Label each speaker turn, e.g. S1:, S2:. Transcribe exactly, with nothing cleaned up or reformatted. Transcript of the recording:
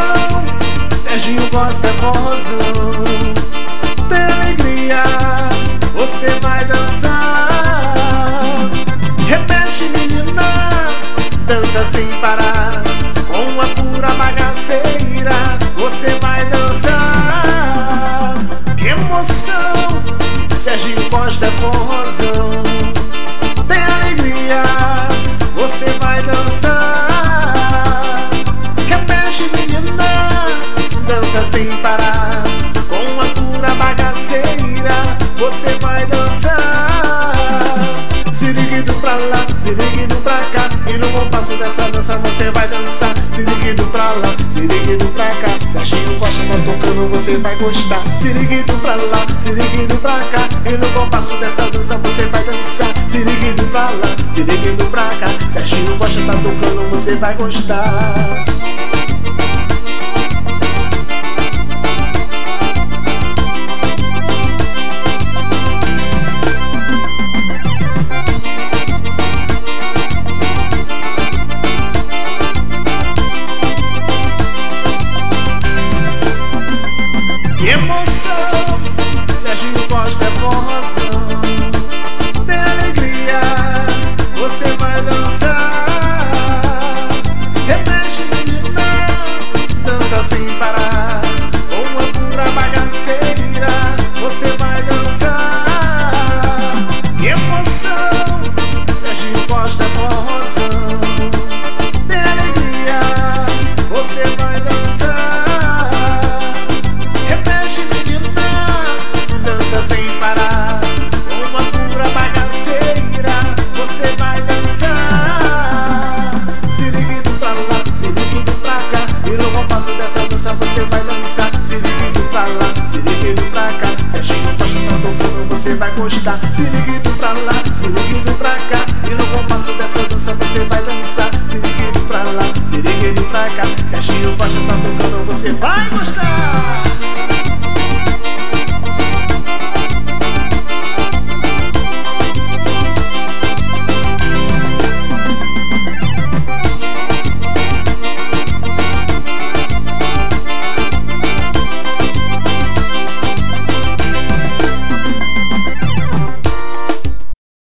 S1: emoção, Serginho gosta é forrozão. Tem alegria, você vai dançar. Remexe menina, dança sem parar. Com a pura bagaceira, você vai dançar. Que emoção, Serginho gosta é forrozão. Tem alegria, você vai dançar. Remexe menina, dança sem parar. Com a pura bagaceira, você vai dançar. Siriguido pra lá, siriguido pra cá, e no compasso dessa dança você vai dançar. Siriguido pra lá, siriguido pra cá, Serginho gosta, tá tocando, você vai gostar. Siriguido pra lá, siriguido pra cá, e no compasso dessa dança você vai dançar. Siriguido pra lá, siriguido pra cá, Serginho gosta, tá tocando, você vai gostar. Que emoção, Serginho gosta é forrozão. Tem alegria, você vai dançar. Remexe menina, dança sem parar. Com a pura bagaceira, você vai dançar. Que emoção, Serginho gosta é forrozão. Tem alegria, você vai dançar. Sem parar, com uma pura bagaceira, você vai dançar. Siriguido pra lá, siriguido pra cá, e no compasso dessa dança você vai dançar. Siriguido pra lá, siriguido pra cá, Serginho gosta, tá tocando, você vai gostar. Siriguido pra lá, siriguido pra cá, e no compasso dessa dança você vai dançar. Siriguido pra lá, siriguido pra cá, Serginho gosta, tá tocando, você vai gostar.